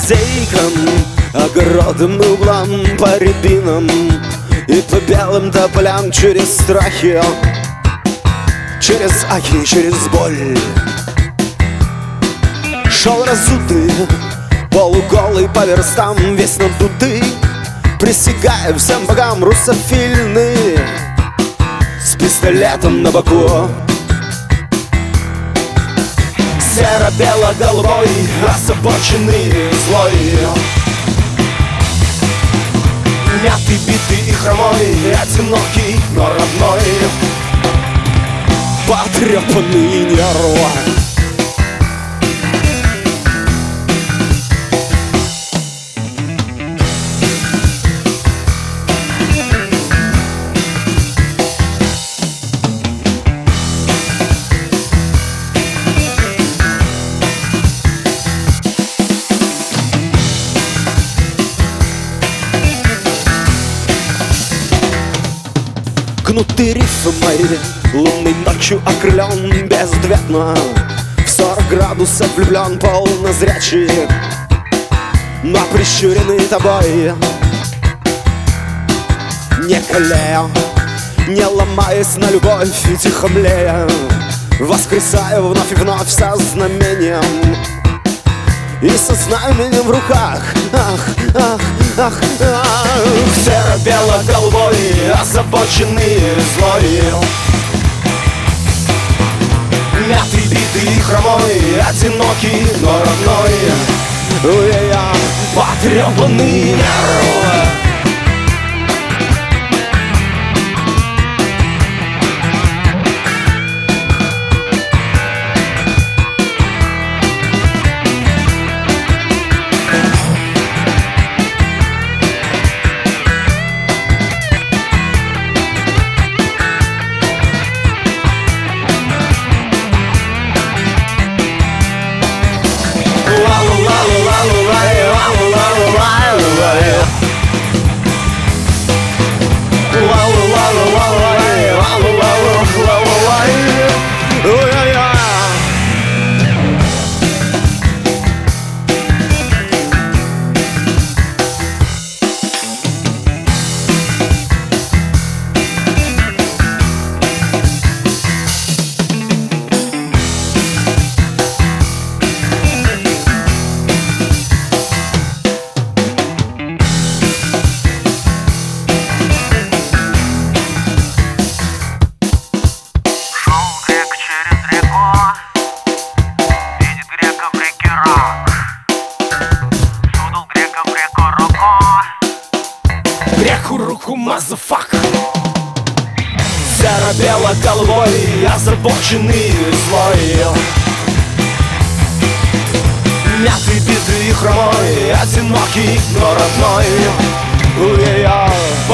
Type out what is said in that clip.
лазейкам, огородам и углам, по рябинам и по белым тополям, через страхи, через ахи, через боль. Шел разутый, полуголый по верстам, весь надутый, присягая всем богам русофильный, с пистолетом на боку. Серо-бело-голубой, озабоченный, злой, мятый, битый и хромой, одинокий, но родной, потрепанный нервы. Гнутые рифы мои, лунной ночью окрылен безответно, в 40 градусов влюблен, полнозрячий, но прищуренный тобой, не колея, не ломаясь на любовь и тихо млея, воскресаю вновь и вновь со знамением и со знаменем в руках. Ах, ах, ах, ах. Серо-бело-голубой, озабоченный, злой, мятый, битый и хромой, одинокий, но родной, я потрепанный нервы. Греку руку, мазафак. Серо-бело-голубой, озабоченный, злой, мятый, битый и хромой, одинокий, но родной,